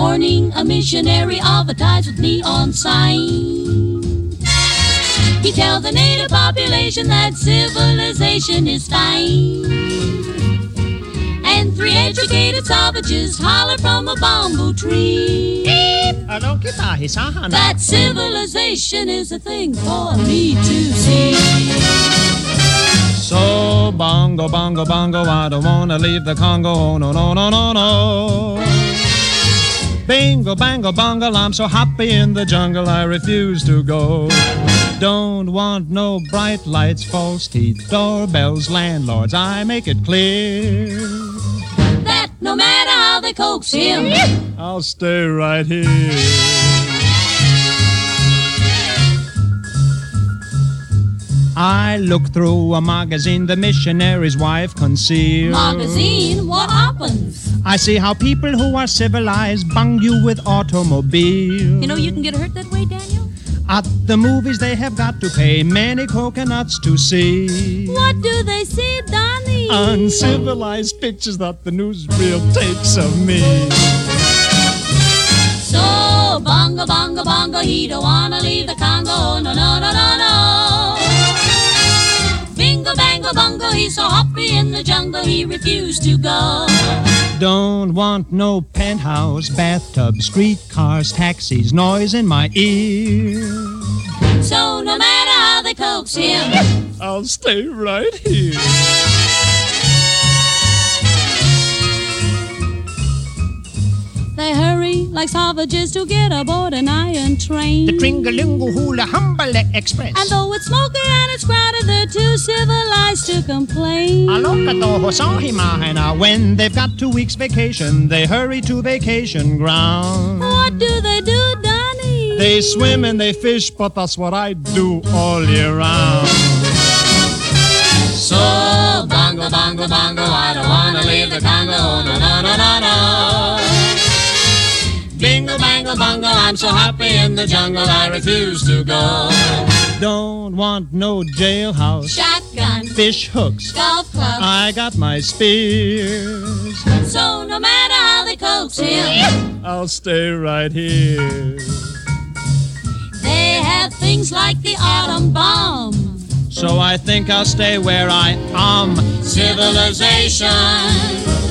morning, a missionary advertised with neon sign. He tells the native population that civilization is fine. And 3 educated savages holler from a bamboo tree that civilization is a thing for me to see. So bongo, bongo, bongo, I don't wanna leave the Congo, oh, no, no, no, no, no. Bingo, bango, bungle, I'm so happy in the jungle, I refuse to go. Don't want no bright lights, false teeth, doorbells, landlords, I make it clear that no matter how they coax him, I'll stay right here. I look through a magazine the missionary's wife concealed. Magazine? What happens? I see how people who are civilized bung you with automobiles. You know you can get hurt that way, Daniel? At the movies they have got to pay many coconuts to see. What do they see, Donnie? Uncivilized pictures that the newsreel takes of me. So, bongo, bongo, bongo, he don't wanna leave the Congo, no, no, no, no, no. Bingo, bango, bongo, he's so happy in the jungle, he refused to go. Don't want no penthouse, bathtub, streetcars, taxis, noise in my ear. So no matter how they coax him, I'll stay right here. They hurry like savages to get aboard an iron train. The Tringalingo-Hula-Humbale Express. And though it's smoky and it's crowded, they're too civilized to complain. When they've got 2 weeks vacation, they hurry to vacation ground. What do they do, Donnie? They swim and they fish, but that's what I do all year round. So, bongo, bongo, bongo, I don't wanna leave the Congo, no, no, no, no, no. Bingo, bango, bongo, I'm so happy in the jungle, I refuse to go. Don't want no jailhouse, shotgun, fish hooks, golf club, I got my spears. So no matter how they coax him, I'll stay right here. They have things like the atom bomb, so I think I'll stay where I am. Civilization